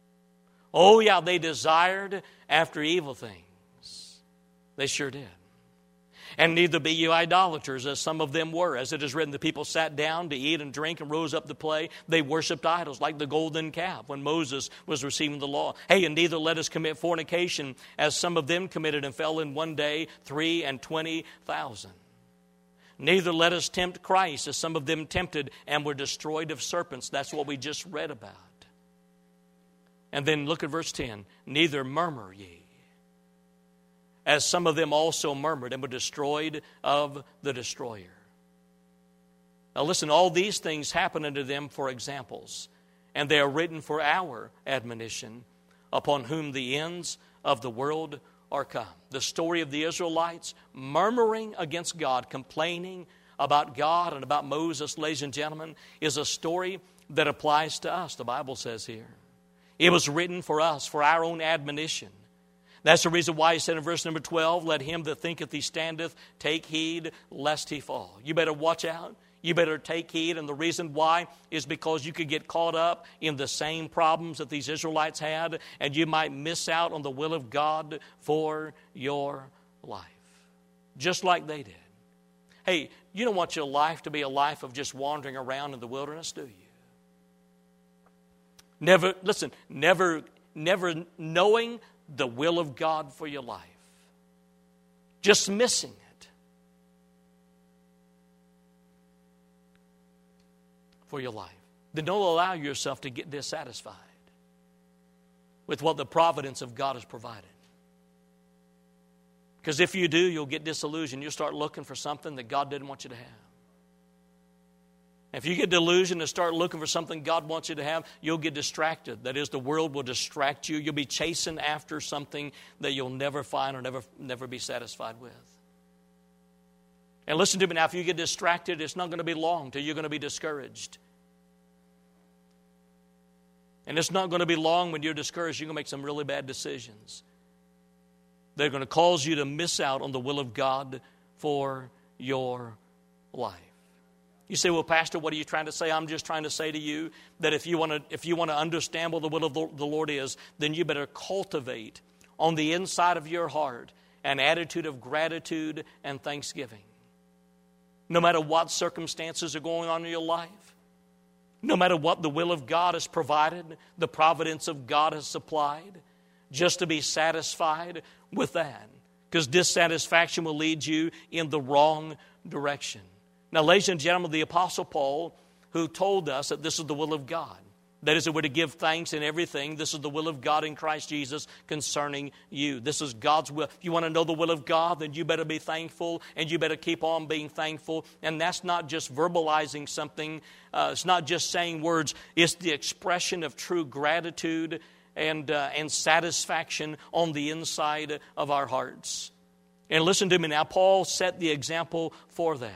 Speaker 1: Oh, yeah, they desired after evil things. They sure did. And neither be you idolaters, as some of them were. As it is written, the people sat down to eat and drink and rose up to play. They worshipped idols like the golden calf when Moses was receiving the law. Hey, and neither let us commit fornication, as some of them committed and fell in one day three and twenty thousand. Neither let us tempt Christ, as some of them tempted and were destroyed of serpents. That's what we just read about. And then look at verse ten. Neither murmur ye, as some of them also murmured and were destroyed of the destroyer. Now listen, all these things happen unto them for examples, and they are written for our admonition, upon whom the ends of the world are come. The story of the Israelites murmuring against God, complaining about God and about Moses, ladies and gentlemen, is a story that applies to us, the Bible says here. It was written for us, for our own admonition. That's the reason why he said in verse number twelve, let him that thinketh he standeth take heed lest he fall. You better watch out. You better take heed. And the reason why is because you could get caught up in the same problems that these Israelites had, and you might miss out on the will of God for your life. Just like they did. Hey, you don't want your life to be a life of just wandering around in the wilderness, do you? Never, listen, never, never knowing the will of God for your life. Just missing it for your life. then don't allow yourself to get dissatisfied with what the providence of God has provided. Because if you do, you'll get disillusioned. You'll start looking for something that God didn't want you to have. If you get delusioned and start looking for something God wants you to have, you'll get distracted. That is, the world will distract you. You'll be chasing after something that you'll never find or never, never be satisfied with. And listen to me now, if you get distracted, it's not going to be long till you're going to be discouraged. And it's not going to be long when you're discouraged, you're going to make some really bad decisions. They're going to cause you to miss out on the will of God for your life. You say, well, Pastor, what are you trying to say? I'm just trying to say to you that if you want to, if you want to understand what the will of the Lord is, then you better cultivate on the inside of your heart an attitude of gratitude and thanksgiving. No matter what circumstances are going on in your life, no matter what the will of God has provided, the providence of God has supplied, just to be satisfied with that. Because dissatisfaction will lead you in the wrong direction. Now, ladies and gentlemen, the Apostle Paul, who told us that this is the will of God, that is, that we're to give thanks in everything. This is the will of God in Christ Jesus concerning you. This is God's will. If you want to know the will of God, then you better be thankful, and you better keep on being thankful. And that's not just verbalizing something. Uh, it's not just saying words. It's the expression of true gratitude and, uh, and satisfaction on the inside of our hearts. And listen to me now. Paul set the example for that.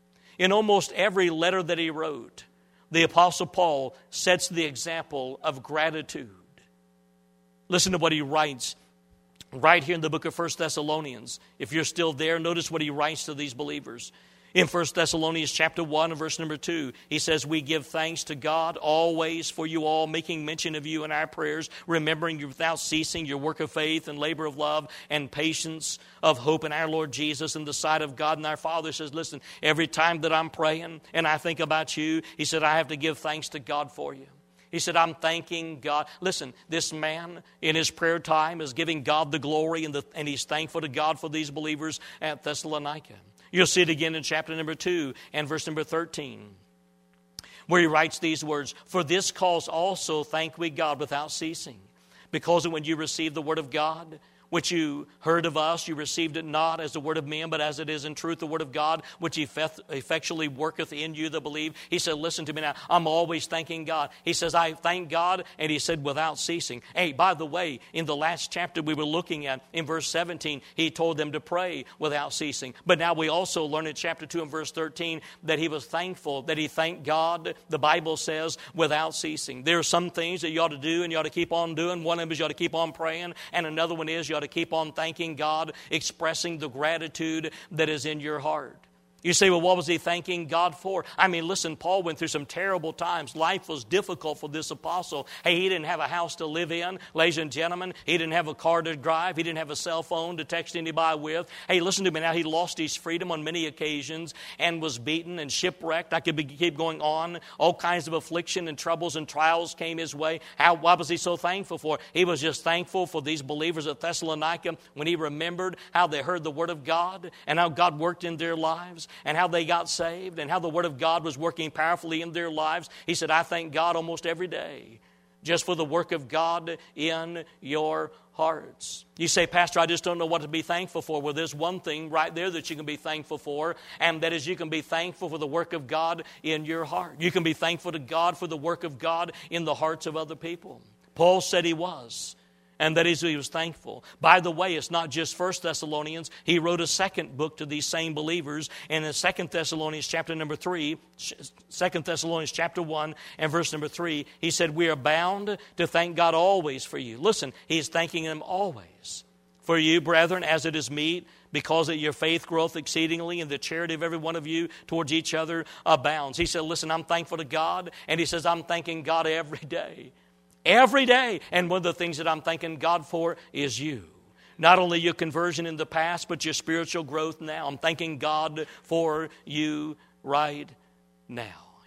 Speaker 1: In almost every letter that he wrote, the Apostle Paul sets the example of gratitude. Listen to what he writes right here in the book of First Thessalonians. If you're still there, notice what he writes to these believers. In First Thessalonians chapter one and verse number two, he says, we give thanks to God always for you all, making mention of you in our prayers, remembering you without ceasing your work of faith and labor of love and patience of hope in our Lord Jesus in the sight of God and our Father. He says, listen, every time that I'm praying and I think about you, he said, I have to give thanks to God for you. He said, I'm thanking God. Listen, this man in his prayer time is giving God the glory, and, the, and he's thankful to God for these believers at Thessalonica. You'll see it again in chapter number two and verse number thirteen, where he writes these words, for this cause also thank we God without ceasing, because when you received the word of God, which you heard of us, you received it not as the word of men, but as it is in truth the word of God, which effectually worketh in you that believe. He said, listen to me now, I'm always thanking God. He says, I thank God, and he said, without ceasing. Hey, by the way, in the last chapter we were looking at, in verse seventeen, he told them to pray without ceasing. But now we also learn in chapter two and verse thirteen that he was thankful, that he thanked God, the Bible says, without ceasing. There are some things that you ought to do and you ought to keep on doing. One of them is you ought to keep on praying, and another one is you ought to keep on thanking God, expressing the gratitude that is in your heart. You say, well, what was he thanking God for? I mean, listen, Paul went through some terrible times. Life was difficult for this apostle. Hey, he didn't have a house to live in, ladies and gentlemen. He didn't have a car to drive. He didn't have a cell phone to text anybody with. Hey, listen to me now. He lost his freedom on many occasions and was beaten and shipwrecked. I could be, keep going on. All kinds of affliction and troubles and trials came his way. How, what was he so thankful for? He was just thankful for these believers at Thessalonica when he remembered how they heard the word of God and how God worked in their lives, and how they got saved, and how the Word of God was working powerfully in their lives. He said, I thank God almost every day just for the work of God in your hearts. You say, Pastor, I just don't know what to be thankful for. Well, there's one thing right there that you can be thankful for, and that is you can be thankful for the work of God in your heart. You can be thankful to God for the work of God in the hearts of other people. Paul said he was. And that is, he was thankful. By the way, it's not just First Thessalonians. He wrote a second book to these same believers. And in Second Thessalonians chapter number three, Second Thessalonians chapter one and verse number three, he said, we are bound to thank God always for you. Listen, he's thanking him always. For you, brethren, as it is meet, because that your faith groweth exceedingly, and the charity of every one of you towards each other abounds. He said, listen, I'm thankful to God. And he says, I'm thanking God every day. Every day. And one of the things that I'm thanking God for is you. Not only your conversion in the past, but your spiritual growth now. I'm thanking God for you right now.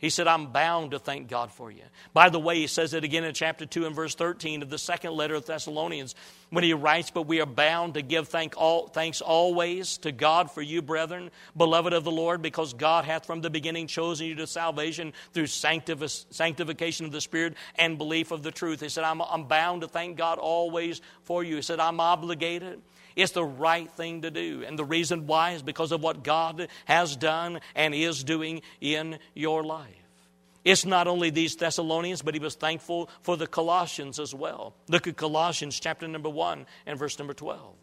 Speaker 1: He said, I'm bound to thank God for you. By the way, he says it again in chapter two and verse thirteen of the second letter of Thessalonians when he writes, but we are bound to give thank all, thanks always to God for you, brethren, beloved of the Lord, because God hath from the beginning chosen you to salvation through sanctif- sanctification of the Spirit and belief of the truth. He said, I'm, I'm bound to thank God always for you. He said, I'm obligated. It's the right thing to do. And the reason why is because of what God has done and is doing in your life. It's not only these Thessalonians, but he was thankful for the Colossians as well. Look at Colossians chapter number one and verse number twelve.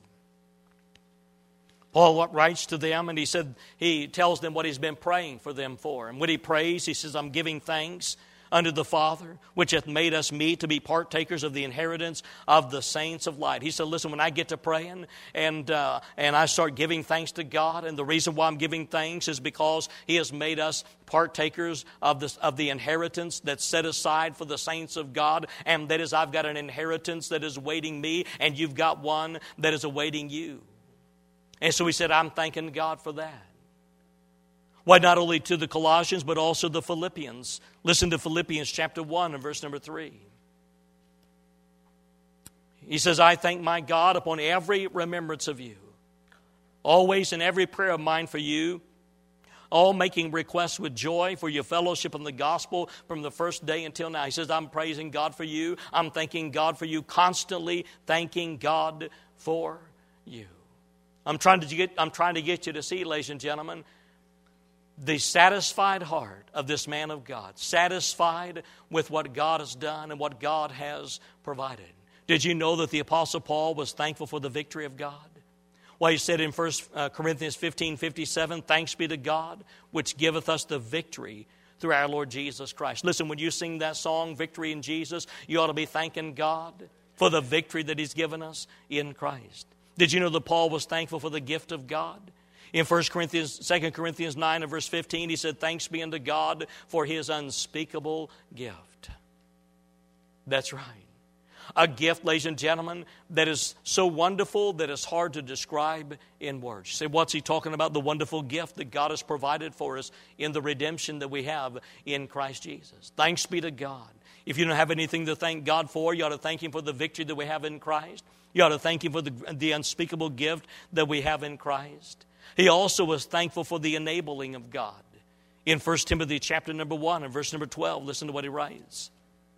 Speaker 1: Paul writes to them and he said, he tells them what he's been praying for them for. And when he prays, he says, I'm giving thanks unto the Father, which hath made us meet to be partakers of the inheritance of the saints of light. He said, listen, when I get to praying and uh, and I start giving thanks to God, and the reason why I'm giving thanks is because he has made us partakers of this of the inheritance that's set aside for the saints of God, and that is, I've got an inheritance that is awaiting me, and you've got one that is awaiting you. And so he said, I'm thanking God for that. Why, not only to the Colossians, but also the Philippians. Listen to Philippians chapter one and verse number three. He says, I thank my God upon every remembrance of you, always in every prayer of mine for you, all making requests with joy for your fellowship in the gospel from the first day until now. He says, I'm praising God for you. I'm thanking God for you, constantly thanking God for you. I'm trying to get, I'm trying to get you to see, ladies and gentlemen, the satisfied heart of this man of God, satisfied with what God has done and what God has provided. Did you know that the Apostle Paul was thankful for the victory of God? Well, he said in First Corinthians fifteen fifty-seven, thanks be to God, which giveth us the victory through our Lord Jesus Christ. Listen, when you sing that song, Victory in Jesus, you ought to be thanking God for the victory that he's given us in Christ. Did you know that Paul was thankful for the gift of God? In First Corinthians, Second Corinthians nine and verse fifteen, he said, thanks be unto God for his unspeakable gift. That's right. A gift, ladies and gentlemen, that is so wonderful that it's hard to describe in words. You say, what's he talking about? The wonderful gift that God has provided for us in the redemption that we have in Christ Jesus. Thanks be to God. If you don't have anything to thank God for, you ought to thank him for the victory that we have in Christ. You ought to thank him for the, the unspeakable gift that we have in Christ. He also was thankful for the enabling of God. In First Timothy chapter number one and verse number twelve, listen to what he writes.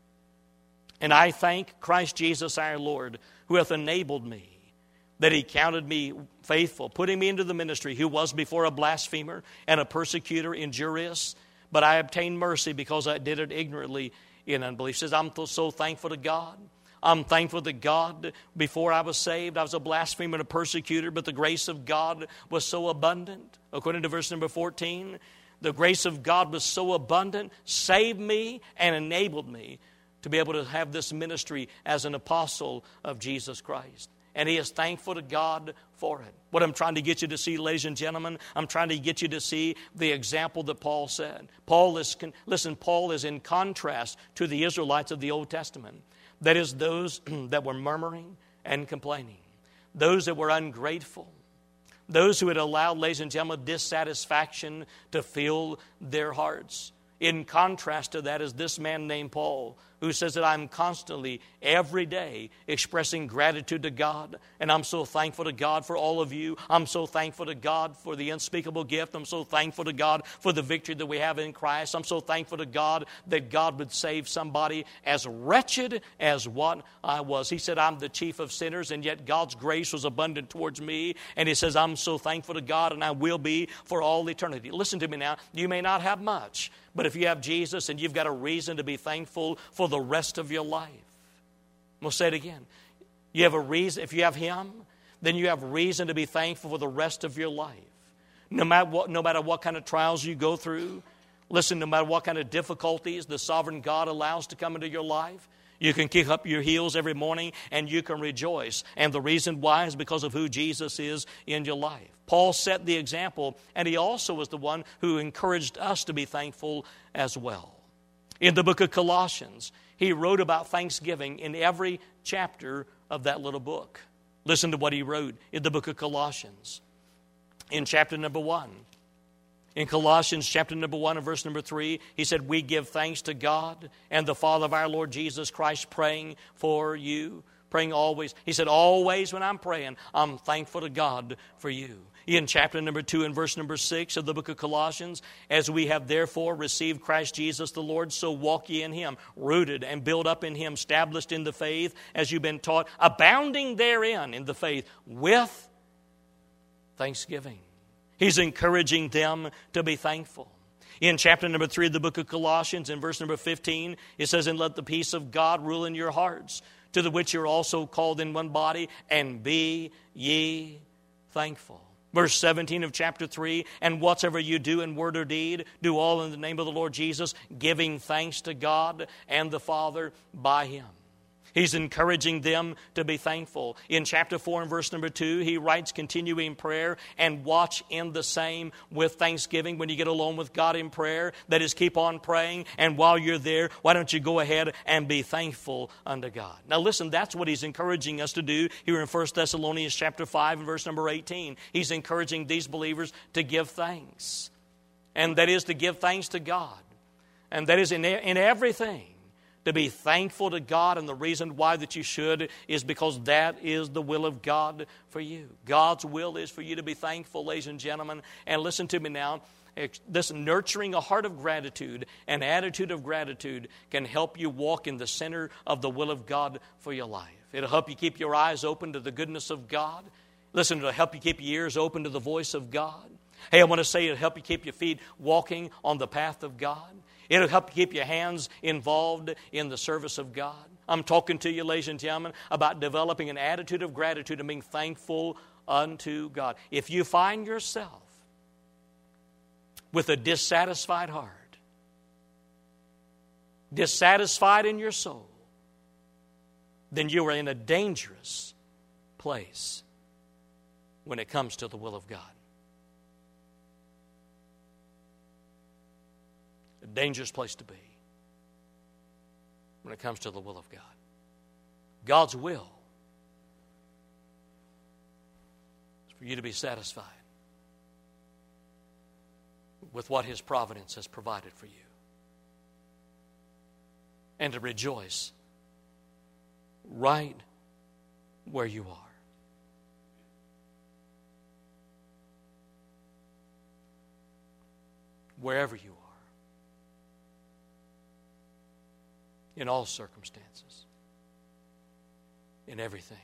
Speaker 1: And I thank Christ Jesus our Lord, who hath enabled me, that he counted me faithful, putting me into the ministry, who was before a blasphemer and a persecutor, injurious, but I obtained mercy because I did it ignorantly in unbelief. He says, I'm so thankful to God. I'm thankful to God. Before I was saved, I was a blasphemer and a persecutor, but the grace of God was so abundant. According to verse number fourteen, the grace of God was so abundant, saved me and enabled me to be able to have this ministry as an apostle of Jesus Christ. And he is thankful to God for it. What I'm trying to get you to see, ladies and gentlemen, I'm trying to get you to see the example that Paul said. Paul is, listen, Paul is in contrast to the Israelites of the Old Testament. That is, those that were murmuring and complaining. Those that were ungrateful. Those who had allowed, ladies and gentlemen, dissatisfaction to fill their hearts. In contrast to that is this man named Paul, who says that I'm constantly, every day, expressing gratitude to God. And I'm so thankful to God for all of you. I'm so thankful to God for the unspeakable gift. I'm so thankful to God for the victory that we have in Christ. I'm so thankful to God that God would save somebody as wretched as what I was. He said, I'm the chief of sinners, and yet God's grace was abundant towards me. And he says, I'm so thankful to God, and I will be for all eternity. Listen to me now. You may not have much, but if you have Jesus, and you've got a reason to be thankful for the rest of your life. We'll say it again. You have a reason. If you have him, then you have reason to be thankful for the rest of your life. No matter what, no matter what kind of trials you go through, listen, no matter what kind of difficulties the sovereign God allows to come into your life, you can kick up your heels every morning and you can rejoice. And the reason why is because of who Jesus is in your life. Paul set the example, and he also was the one who encouraged us to be thankful as well. In the book of Colossians, he wrote about thanksgiving in every chapter of that little book. Listen to what he wrote in the book of Colossians. In chapter number one, In Colossians chapter number one and verse number three, he said, we give thanks to God and the Father of our Lord Jesus Christ, praying for you. Praying always. He said, always when I'm praying, I'm thankful to God for you. In chapter number two and verse number six of the book of Colossians, as we have therefore received Christ Jesus the Lord, so walk ye in him, rooted and built up in him, established in the faith, as you've been taught, abounding therein in the faith, with thanksgiving. He's encouraging them to be thankful. In chapter number three of the book of Colossians, in verse number fifteen, it says, and let the peace of God rule in your hearts, to the which you're also called in one body, and be ye thankful. Verse seventeen of chapter three, and whatsoever you do in word or deed, do all in the name of the Lord Jesus, giving thanks to God and the Father by him. He's encouraging them to be thankful. In chapter four and verse number two, he writes, continuing prayer, and watch in the same with thanksgiving. When you get alone with God in prayer, that is, keep on praying. And while you're there, why don't you go ahead and be thankful unto God? Now listen, that's what he's encouraging us to do here in First Thessalonians chapter five and verse number eighteen. He's encouraging these believers to give thanks. And that is to give thanks to God. And that is in, in everything. To be thankful to God, and the reason why that you should is because that is the will of God for you. God's will is for you to be thankful, ladies and gentlemen. And listen to me now. This nurturing a heart of gratitude, an attitude of gratitude, can help you walk in the center of the will of God for your life. It'll help you keep your eyes open to the goodness of God. Listen, it'll help you keep your ears open to the voice of God. Hey, I want to say it'll help you keep your feet walking on the path of God. It'll help you keep your hands involved in the service of God. I'm talking to you, ladies and gentlemen, about developing an attitude of gratitude and being thankful unto God. If you find yourself with a dissatisfied heart, dissatisfied in your soul, then you are in a dangerous place when it comes to the will of God. A dangerous place to be when it comes to the will of God. God's will is for you to be satisfied with what his providence has provided for you, and to rejoice right where you are. Wherever you are. In all circumstances, in everything,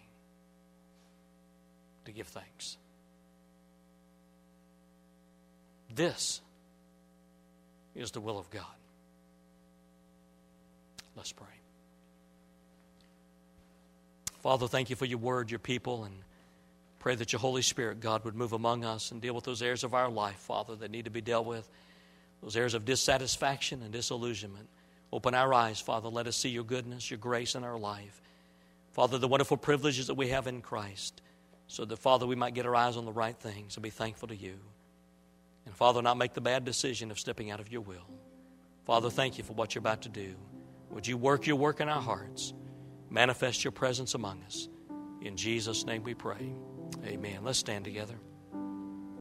Speaker 1: to give thanks. This is the will of God. Let's pray. Father, thank you for your word, your people, and pray that your Holy Spirit, God, would move among us and deal with those areas of our life, Father, that need to be dealt with, those areas of dissatisfaction and disillusionment. Open our eyes, Father. Let us see your goodness, your grace in our life. Father, the wonderful privileges that we have in Christ, so that, Father, we might get our eyes on the right things and be thankful to you. And, Father, not make the bad decision of stepping out of your will. Father, thank you for what you're about to do. Would you work your work in our hearts? Manifest your presence among us. In Jesus' name we pray. Amen. Let's stand together.